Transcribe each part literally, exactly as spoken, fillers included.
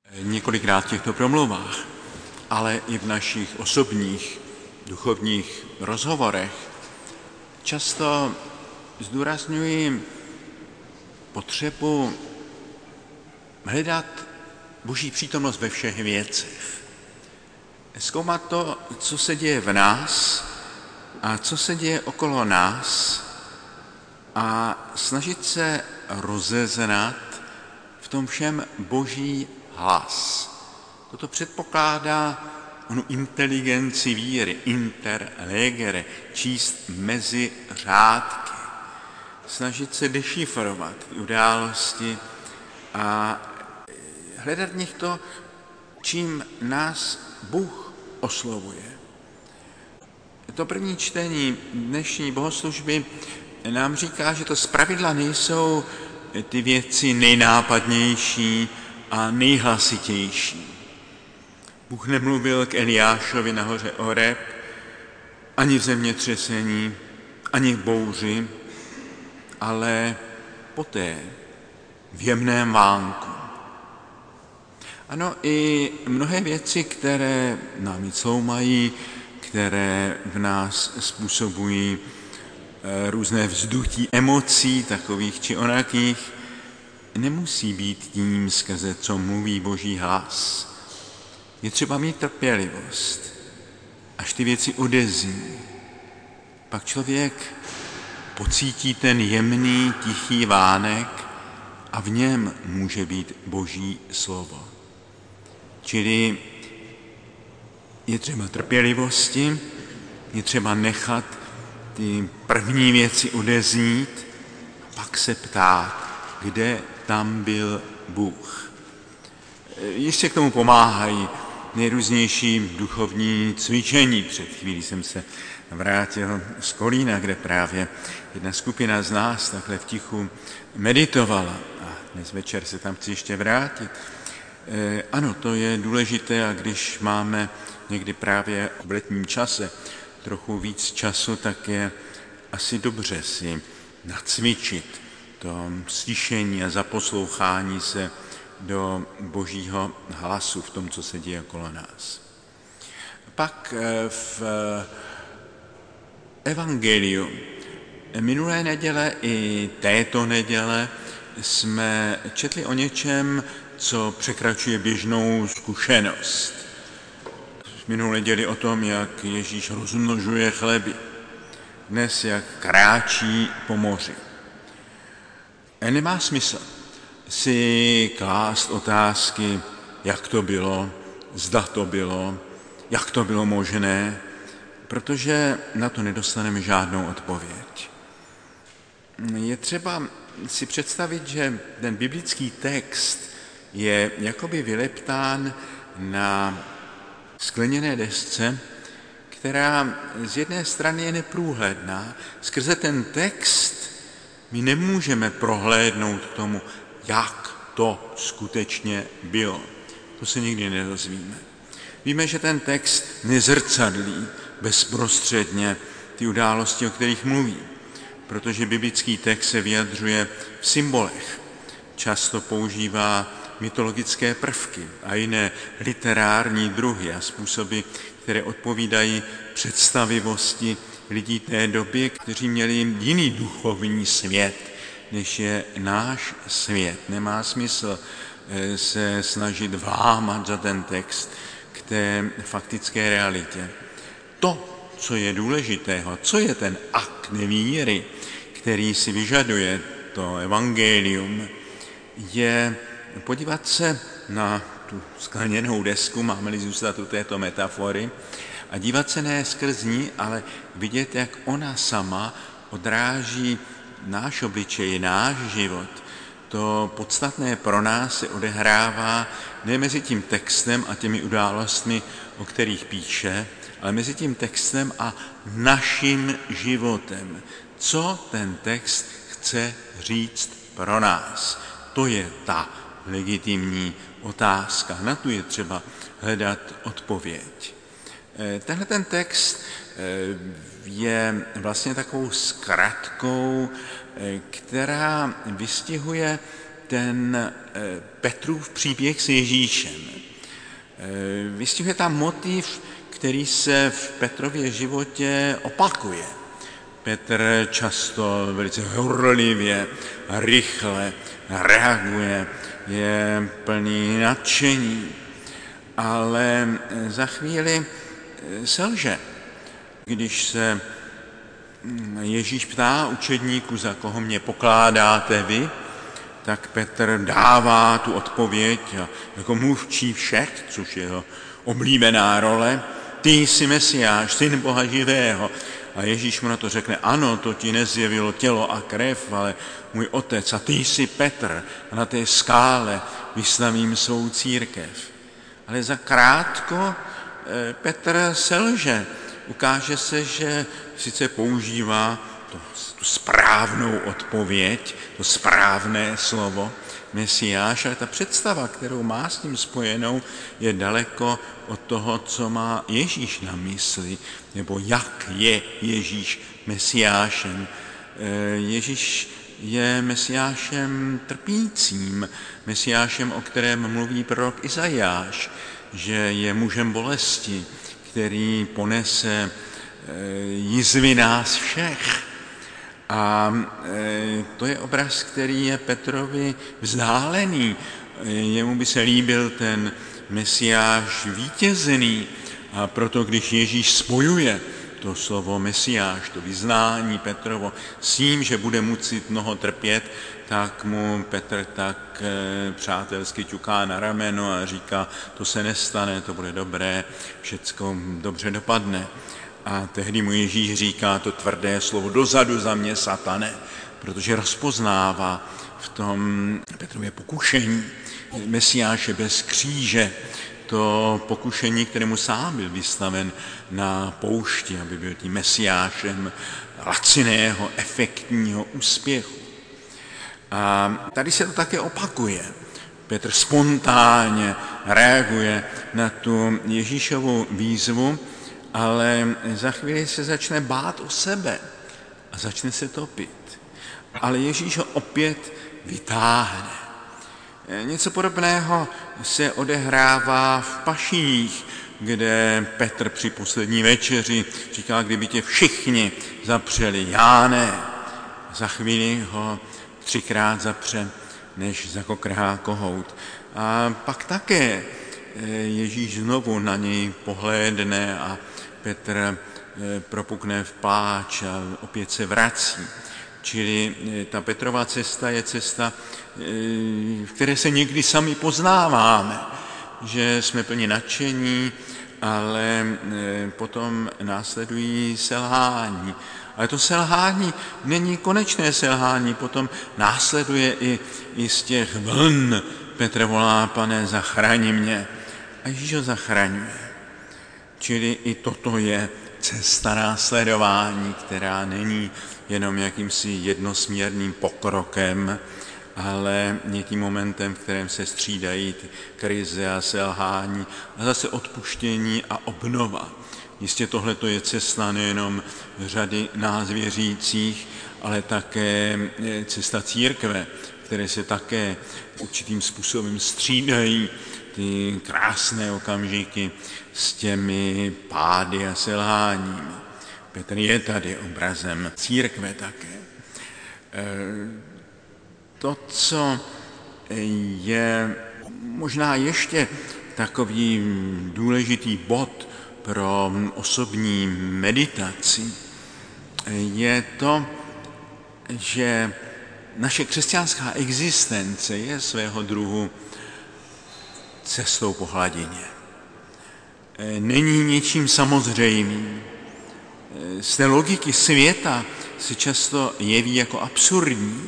několikrát v těchto promluvách, ale i v našich osobních duchovních rozhovorech často zdůrazňuji potřebu hledat Boží přítomnost ve všech věcech. Zkoumat to, co se děje v nás a co se děje okolo nás a snažit se rozeznat v tom všem Boží hlas. Toto předpokládá onu inteligenci víry, inter legere, číst mezi řádky, snažit se dešifrovat události a hledat v nich to, čím nás Bůh oslovuje. To první čtení dnešní bohoslužby nám říká, že to zpravidla nejsou ty věci nejnápadnější a nejhlasitější. Bůh nemluvil k Eliášovi na hoře Oreb, ani v zemětřesení, ani v bouři, ale poté v jemném vánku. Ano, i mnohé věci, které námi coumají, které v nás způsobují různé vzdutí emocí, takových či onakých, nemusí být tím, skrze co mluví Boží hlas. Je třeba mít trpělivost, až ty věci odezní. Pak člověk pocítí ten jemný, tichý vánek a v něm může být Boží slovo. Čili je třeba trpělivosti, je třeba nechat ty první věci odeznít a pak se ptát, kde tam byl Bůh. Ještě k tomu pomáhají nejrůznější duchovní cvičení. Před chvílí jsem se vrátil z Kolína, kde právě jedna skupina z nás takhle v tichu meditovala. A dnes večer se tam chci ještě vrátit. E, ano, to je důležité, a když máme někdy právě v letním čase trochu víc času, tak je asi dobře si nacvičit to slyšení a zaposlouchání se do Božího hlasu v tom, co se děje okolo nás. Pak v evangeliu minulé neděle i této neděle jsme četli o něčem, co překračuje běžnou zkušenost. Minulé neděli o tom, jak Ježíš rozmnožuje chleby. Dnes, jak kráčí po moři. Nemá smysl si klást otázky, jak to bylo, zda to bylo, jak to bylo možné, protože na to nedostaneme žádnou odpověď. Je třeba si představit, že ten biblický text je jakoby vyleptán na skleněné desce, která z jedné strany je neprůhledná. Skrze ten text my nemůžeme prohlédnout tomu, jak to skutečně bylo. To se nikdy nedozvíme. Víme, že ten text nezrcadlí bezprostředně ty události, o kterých mluví, protože biblický text se vyjadřuje v symbolech. Často používá mytologické prvky a jiné literární druhy a způsoby, které odpovídají představivosti lidí té doby, kteří měli jiný duchovní svět, než je náš svět. Nemá smysl se snažit vlámat za ten text k té faktické realitě. To, co je důležitého, co je ten akt víry, který si vyžaduje to evangelium, je podívat se na tu skleněnou desku, máme-li zůstat u této metafory, a dívat se ne skrz ní, ale vidět, jak ona sama odráží náš obličej, náš život. To podstatné pro nás se odehrává ne mezi tím textem a těmi událostmi, o kterých píše, ale mezi tím textem a naším životem. Co ten text chce říct pro nás? To je ta legitimní otázka. Na tu je třeba hledat odpověď. Tenhle ten text je vlastně takovou zkratkou, která vystihuje ten Petrův příběh s Ježíšem. Vystihuje tam motiv, který se v Petrově životě opakuje. Petr často velice horlivě, rychle reaguje, je plný nadšení, ale za chvíli selže. Když se Ježíš ptá učedníků, za koho mě pokládáte vy, tak Petr dává tu odpověď jako mluvčí všech, což je jeho oblíbená role. Ty jsi Mesiáš, syn Boha živého. A Ježíš mu na to řekne, ano, to ti nezjevilo tělo a krev, ale můj otec, a ty jsi Petr, a na té skále vystavím svou církev. Ale za krátko Petr selže. Ukáže se, že sice používá to, tu správnou odpověď, to správné slovo Mesiáš, ale ta představa, kterou má s tím spojenou, je daleko od toho, co má Ježíš na mysli, nebo jak je Ježíš Mesiášem. Ježíš je Mesiášem trpícím, Mesiášem, o kterém mluví prorok Izajáš, že je mužem bolesti, který ponese jizvy nás všech. A to je obraz, který je Petrovi vzdálený. Jemu by se líbil ten Mesiáš vítězný, a proto, když Ježíš spojuje to slovo Mesiáš, to vyznání Petrovo, s tím, že bude muset mnoho trpět, tak mu Petr tak přátelsky ťuká na rameno a říká, to se nestane, to bude dobré, všecko dobře dopadne. A tehdy mu Ježíš říká to tvrdé slovo, dozadu za mě, satane, protože rozpoznává v tom Petrově pokušení Mesiáše bez kříže, to pokušení, kterému sám byl vystaven na poušti, aby byl tím Mesiášem laciného, efektního úspěchu. A tady se to také opakuje. Petr spontánně reaguje na tu Ježíšovu výzvu, ale za chvíli se začne bát o sebe a začne se topit. Ale Ježíš ho opět vytáhne. Něco podobného se odehrává v Paších, kde Petr při poslední večeři říká, kdyby tě všichni zapřeli, já ne. Za chvíli ho třikrát zapře, než zakokrhá kohout. A pak také Ježíš znovu na něj pohlédne a Petr propukne v pláč a opět se vrací. Čili ta Petrova cesta je cesta, v které se někdy sami poznáváme, že jsme plně nadšení, ale potom následují selhání. Ale to selhání není konečné selhání, potom následuje i, i z těch vln. Petr volá, Pane, zachraň mě. A Ježíš ho zachraňuje. Čili i toto je cesta následování, která není jenom jakýmsi jednosměrným pokrokem, ale je tím momentem, v kterém se střídají ty krize a selhání a zase odpuštění a obnova. Jistě tohle je cesta nejenom řady nás věřících, ale také cesta církve, které se také určitým způsobem střídají ty krásné okamžiky s těmi pády a selháními. Petr je tady obrazem církve také. To, co je možná ještě takový důležitý bod pro osobní meditaci, je to, že naše křesťanská existence je svého druhu cestou po hladině. Není ničím samozřejmým. Z té logiky světa se často jeví jako absurdní.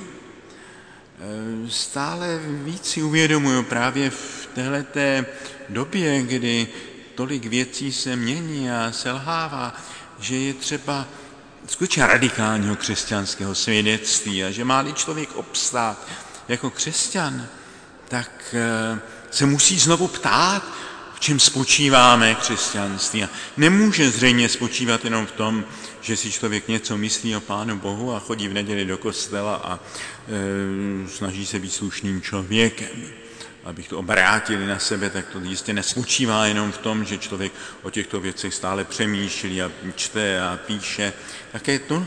Stále víc si uvědomuji právě v téhleté době, kdy tolik věcí se mění a selhává, že je třeba skutečně radikálního křesťanského svědectví a že má-li člověk obstát jako křesťan, tak se musí znovu ptát, v čem spočíváme křesťanství. A nemůže zřejmě spočívat jenom v tom, že si člověk něco myslí o Pánu Bohu a chodí v neděli do kostela a e, snaží se být slušným člověkem. Abych to obrátili na sebe, tak to jistě nespočívá jenom v tom, že člověk o těchto věcech stále přemýšlí a čte a píše. Také to e,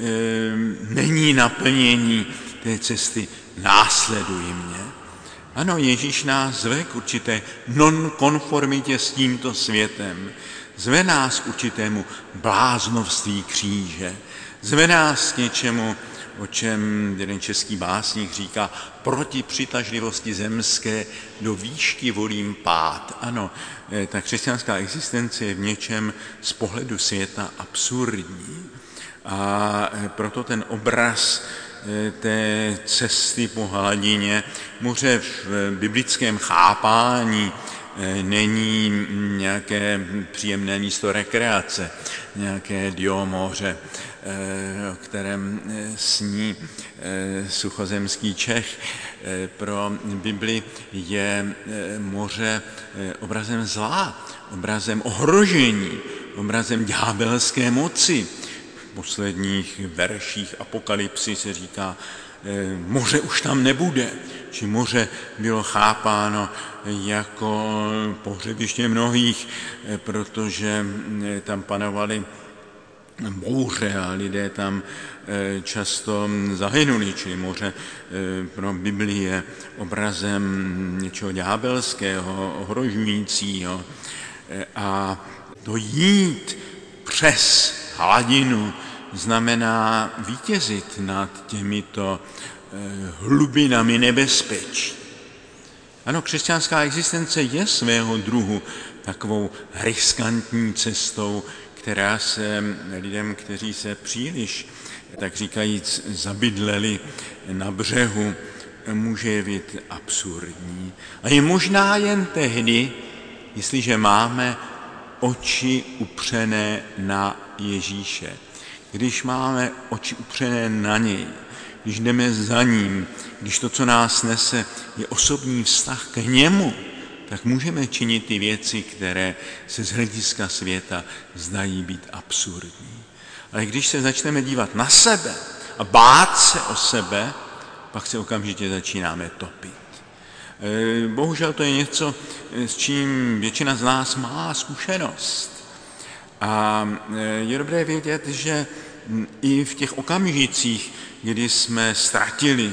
není naplnění té cesty následuj mě. Ano, Ježíš nás zve k určité nonkonformitě s tímto světem. Zve nás k určitému bláznovství kříže. Zve nás k něčemu, o čem jeden český básník říká, proti přitažlivosti zemské do výšky volím pád. Ano, ta křesťanská existence je v něčem z pohledu světa absurdní. A proto ten obraz té cesty po hladině moře v biblickém chápání není nějaké příjemné místo rekreace, nějaké diomoře, o kterém sní suchozemský Čech. Pro Bibli je moře obrazem zla, obrazem ohrožení, obrazem ďábelské moci. V posledních verších Apokalypsy se říká, moře už tam nebude, či moře bylo chápáno jako pohřebiště mnohých, protože tam panovaly bouře a lidé tam často zahynuli, čili moře pro Biblii je obrazem něčeho ďábelského, ohrožujícího. A to jít přes hladinu znamená vítězit nad těmito hlubinami nebezpečí. Ano, křesťanská existence je svého druhu takovou riskantní cestou, která se lidem, kteří se příliš, tak říkajíc, zabydleli na břehu, může jevit absurdní. A je možná jen tehdy, jestliže máme oči upřené na Ježíše. Když máme oči upřené na něj, když jdeme za ním, když to, co nás nese, je osobní vztah k němu, tak můžeme činit ty věci, které se z hlediska světa zdají být absurdní. Ale když se začneme dívat na sebe a bát se o sebe, pak se okamžitě začínáme topit. Bohužel to je něco, s čím většina z nás má zkušenost. A je dobré vědět, že i v těch okamžicích, kdy jsme ztratili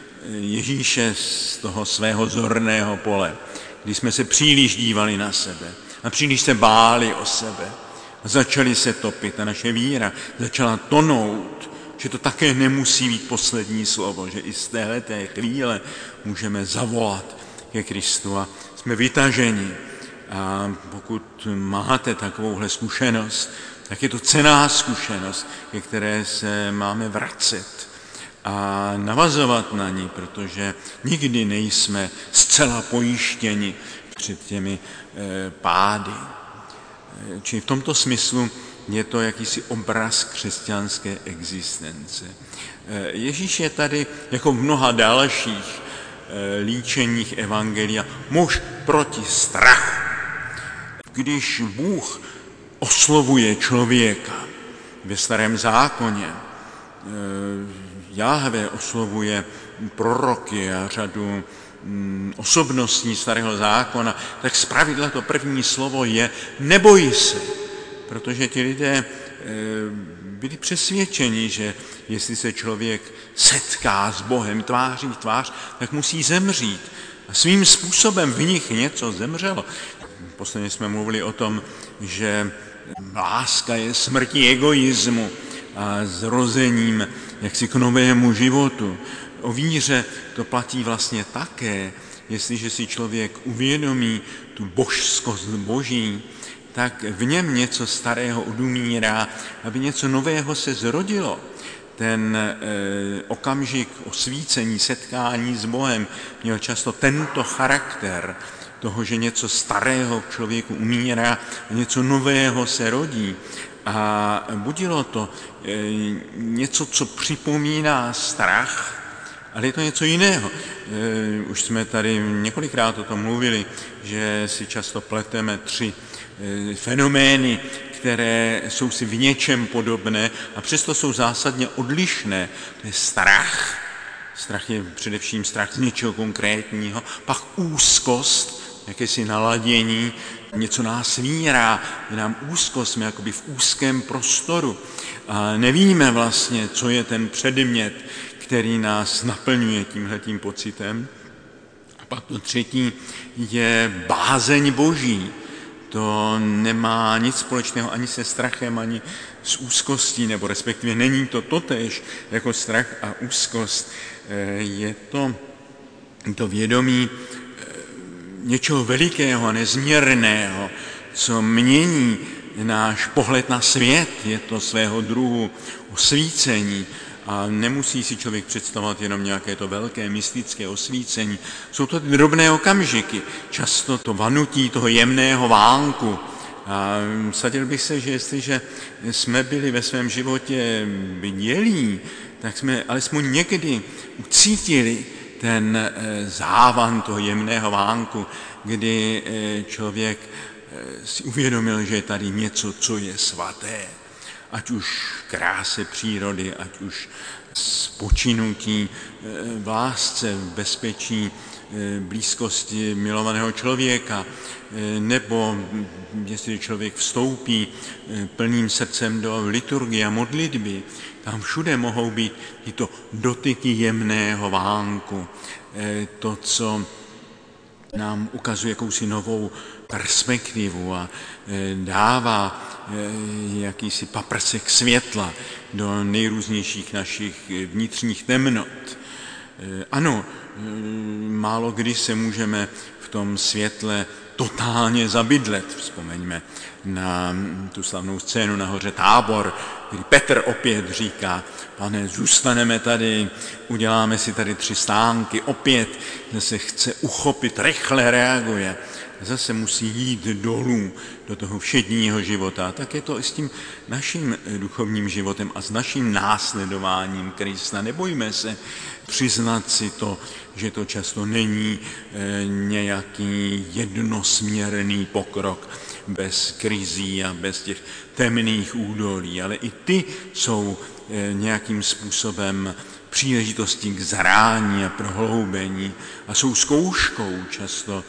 Ježíše z toho svého zorného pole, kdy jsme se příliš dívali na sebe a příliš se báli o sebe a začali se topit a naše víra začala tonout, že to také nemusí být poslední slovo, že i z téhleté chvíle můžeme zavolat ke Kristu a jsme vytaženi. A pokud máte takovouhle zkušenost, tak je to cenná zkušenost, ke které se máme vracet a navazovat na ní, protože nikdy nejsme zcela pojištěni před těmi e, pády. Čili v tomto smyslu je to jakýsi obraz křesťanské existence. E, Ježíš je tady, jako v mnoha dalších e, líčeních evangelia, muž proti strachu. Když Bůh oslovuje člověka ve Starém zákoně, Jahve oslovuje proroky a řadu osobností Starého zákona, tak zpravidla to první slovo je neboj se, protože ti lidé byli přesvědčeni, že jestli se člověk setká s Bohem tváří v tvář, tak musí zemřít. A svým způsobem v nich něco zemřelo. Posledně jsme mluvili o tom, že láska je smrtí egoismu a zrozením jaksi k novému životu. O víře to platí vlastně také. Jestliže si člověk uvědomí tu božskost Boží, tak v něm něco starého odumírá, aby něco nového se zrodilo. Ten e, okamžik osvícení, setkání s Bohem měl často tento charakter toho, že něco starého v člověku umírá a něco nového se rodí. A budilo to e, něco, co připomíná strach Ale je to něco jiného. E, už jsme tady několikrát o tom mluvili, že si často pleteme tři e, fenomény, které jsou si v něčem podobné a přesto jsou zásadně odlišné. To je strach. Strach je především strach z něčeho konkrétního, pak úzkost, jakési naladění, něco nás svírá, je nám úzkost, jsme jakoby v úzkém prostoru a nevíme vlastně, co je ten předmět, který nás naplňuje tímhletím pocitem. A pak to třetí je bázeň Boží. To nemá nic společného ani se strachem, ani s úzkostí, nebo respektive není to totéž jako strach a úzkost. Je to, to vědomí něčeho velikého a nezměrného, co mění náš pohled na svět, je to svého druhu osvícení a nemusí si člověk představovat jenom nějaké to velké mystické osvícení. Jsou to ty drobné okamžiky, často to vanutí toho jemného vánku. A vsadil bych se, že jestliže jsme byli ve svém životě bdělí, tak jsme alespoň někdy ucítili ten závan toho jemného vánku, kdy člověk si uvědomil, že je tady něco, co je svaté. Ať už kráse přírody, ať už spočinutí v lásce, v bezpečí, blízkosti milovaného člověka, nebo jestli člověk vstoupí plným srdcem do liturgie a modlitby, tam všude mohou být tyto dotyky jemného vánku. To, co nám ukazuje jakousi novou perspektivu a dává jakýsi paprsek světla do nejrůznějších našich vnitřních temnot. Ano, málo kdy se můžeme v tom světle totálně zabydlet. Vzpomeňme na tu slavnou scénu na hoře Tábor, kdy Petr opět říká, Pane, zůstaneme tady, uděláme si tady tři stánky, opět se chce uchopit, rychle reaguje. Zase musí jít dolů do toho všedního života. Tak je to i s tím naším duchovním životem a s naším následováním Krista. Nebojme se přiznat si to, že to často není nějaký jednosměrný pokrok bez krizí a bez těch temných údolí, ale i ty jsou nějakým způsobem příležitosti k zrání a prohloubení a jsou zkouškou často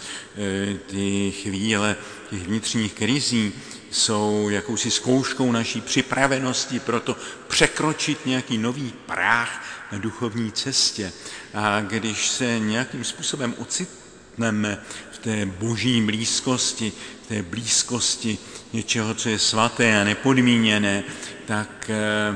ty chvíle těch vnitřních krizí, jsou jakousi zkouškou naší připravenosti pro to překročit nějaký nový práh na duchovní cestě. A když se nějakým způsobem ocitneme v té boží blízkosti, v té blízkosti něčeho, co je svaté a nepodmíněné, tak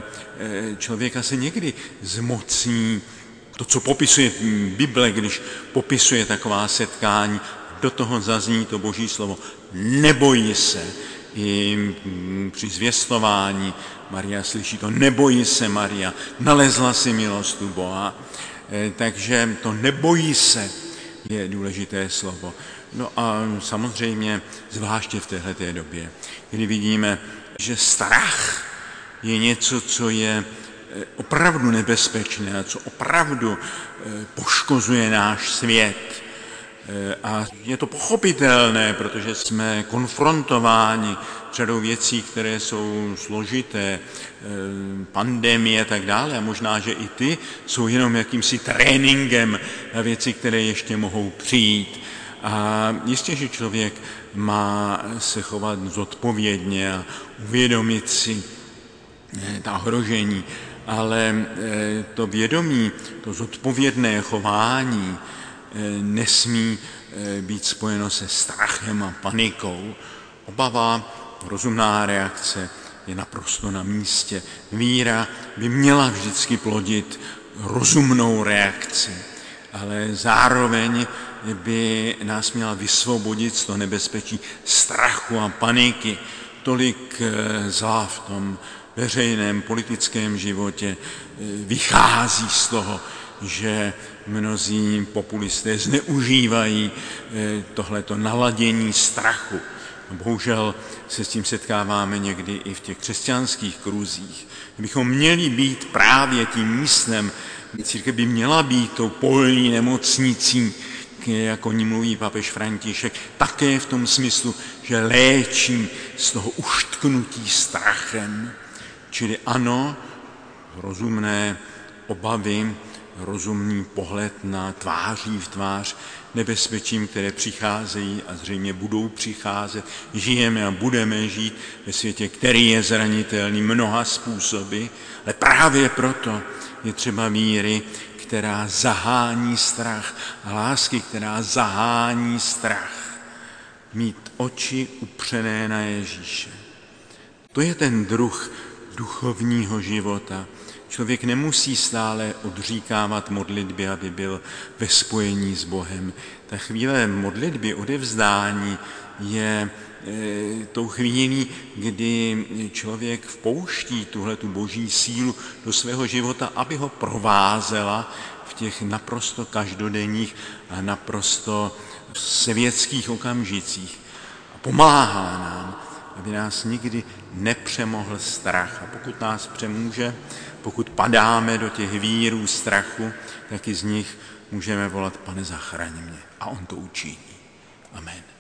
člověka se někdy zmocní to, co popisuje Bible, když popisuje taková setkání, do toho zazní to boží slovo. Nebojí se. I při zvěstování Maria slyší to, nebojí se Maria, nalezla si milost u Boha. Takže to nebojí se je důležité slovo. No a samozřejmě zvláště v téhleté době, kdy vidíme, že strach je něco, co je opravdu nebezpečné a co opravdu poškozuje náš svět. A je to pochopitelné, protože jsme konfrontováni řadou věcí, které jsou složité, pandemie a tak dále. A možná, že i ty jsou jenom jakýmsi tréninkem na věci, které ještě mohou přijít. A jistě, že člověk má se chovat zodpovědně a uvědomit si ta ohrožení, ale to vědomí, to zodpovědné chování nesmí být spojeno se strachem a panikou. Obava, rozumná reakce je naprosto na místě. Víra by měla vždycky plodit rozumnou reakci, ale zároveň by nás měla vysvobodit z toho nebezpečí strachu a paniky. Tolik zla v tom veřejném politickém životě vychází z toho, že mnozí populisté zneužívají tohleto naladění strachu. Bohužel se s tím setkáváme někdy i v těch křesťanských kruzích. Bychom měli být právě tím místem, Církev by měla být tou polní nemocnicí, jak o ní mluví papež František, také v tom smyslu, že léčí z toho uštknutí strachem. Čili ano, rozumné obavy, rozumný pohled na tváří v tvář nebezpečím, které přicházejí a zřejmě budou přicházet. Žijeme a budeme žít ve světě, který je zranitelný mnoha způsoby, ale právě proto je třeba víry, která zahání strach, a lásky, která zahání strach. Mít oči upřené na Ježíše. To je ten druh duchovního života. Člověk nemusí stále odříkávat modlitby, aby byl ve spojení s Bohem. Ta chvíle modlitby, odevzdání je e, tou chvílí, kdy člověk vpouští tuhletu boží sílu do svého života, aby ho provázela v těch naprosto každodenních a naprosto světských okamžicích. A pomáhá nám, aby nás nikdy nepřemohl strach. A pokud nás přemůže, pokud padáme do těch vírů strachu, tak i z nich můžeme volat: Pane, zachraň mě. A on to učiní. Amen.